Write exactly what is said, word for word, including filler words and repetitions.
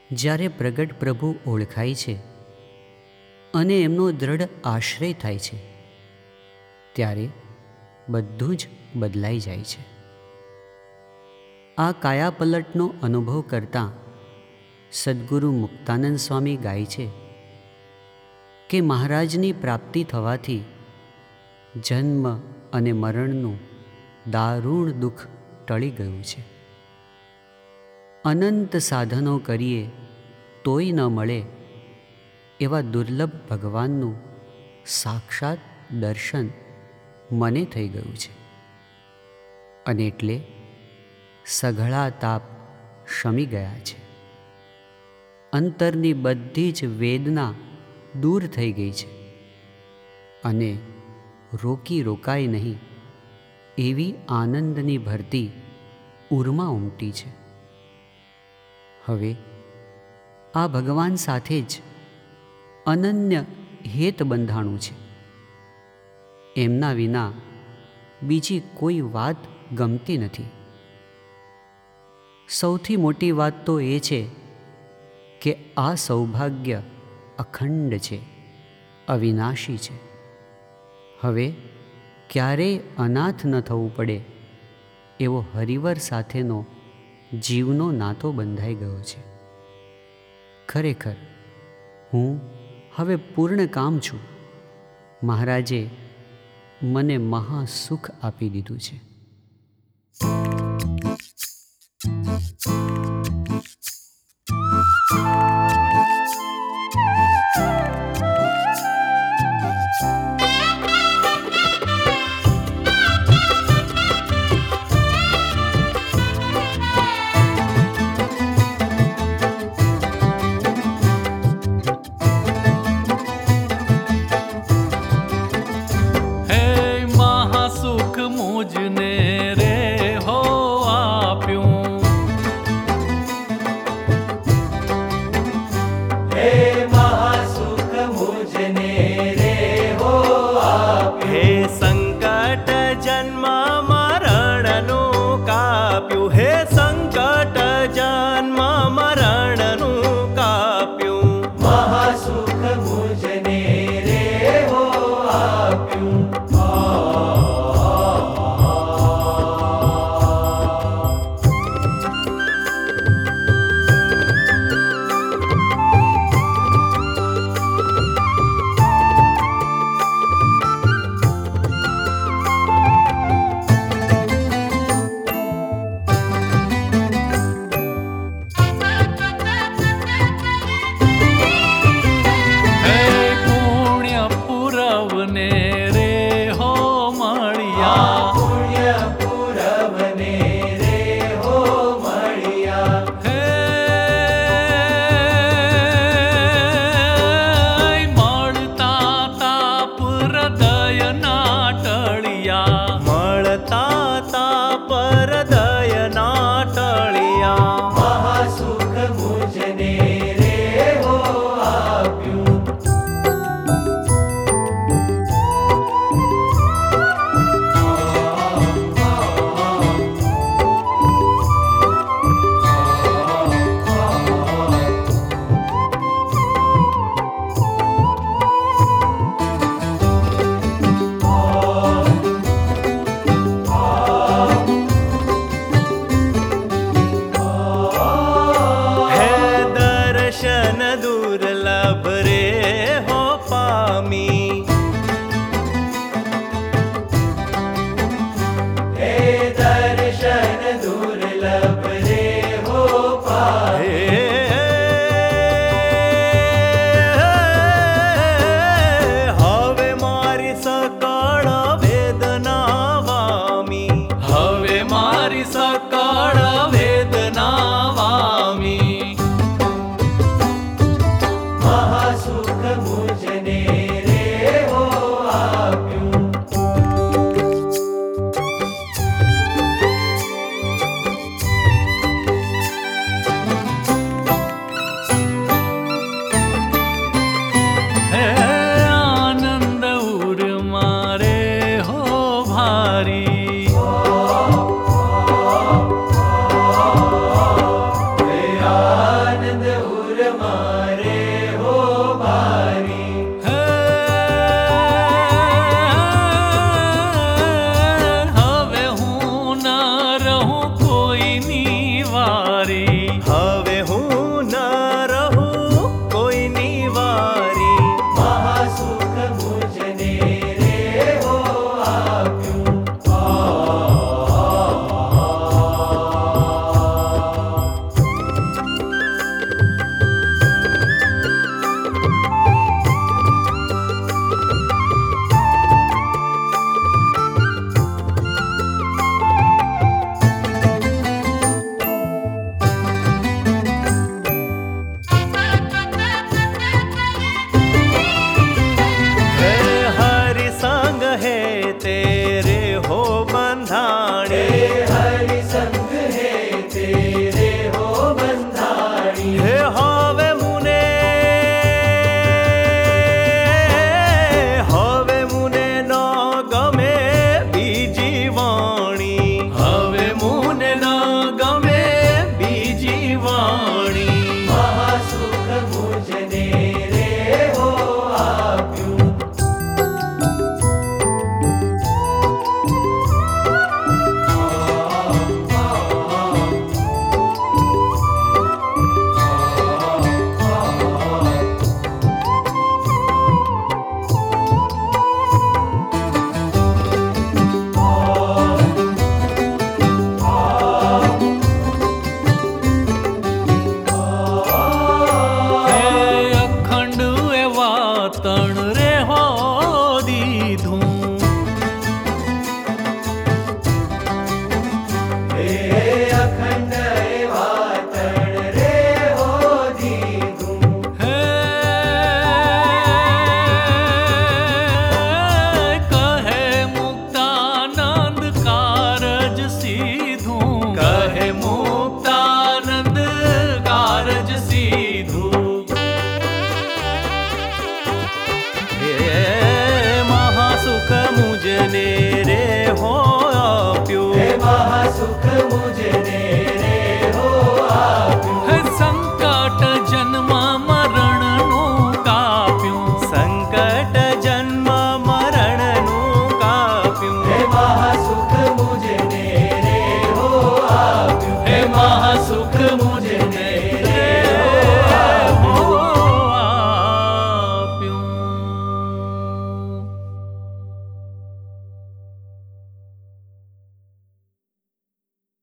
જ્યારે પ્રગટ પ્રભુ ઓળખાય છે અને એમનો દ્રઢ આશ્રય થાય છે, ત્યારે બધું જ બદલાઈ જાય છે. આ કાયાપલટનો અનુભવ કરતાં સદ્ગુરુ મુક્તાનંદ સ્વામી ગાય છે કે મહારાજની પ્રાપ્તિ થવાથી જન્મ અને મરણનું દારૂણ દુઃખ ટળી ગયું છે. અનંત સાધનો કરીએ તોય ન મળે એવા દુર્લભ ભગવાનનું સાક્ષાત દર્શન મને થઈ ગયું છે, અને એટલે સઘળા તાપ શમી ગયા છે. અંતરની બધી જ વેદના દૂર થઈ ગઈ છે, અને રોકી રોકાય નહીં એવી આનંદની ભરતી ઉર્મા ઉમટી છે. હવે આ ભગવાન સાથે જ અનન્ય હેત બંધાણું છે. એમના વિના બીજી કોઈ વાત ગમતી નથી. સૌથી મોટી વાત તો એ છે કે આ સૌભાગ્ય અખંડ છે, અવિનાશી છે. હવે ક્યારેય અનાથ ન થવું પડે એવો હરિવર સાથેનો જીવનો નાતો બંધાઈ ગયો છે. ખરેખર હું હવે પૂર્ણ કામ છું. મહારાજે મને મહા સુખ આપી દીધું છે. वाणी।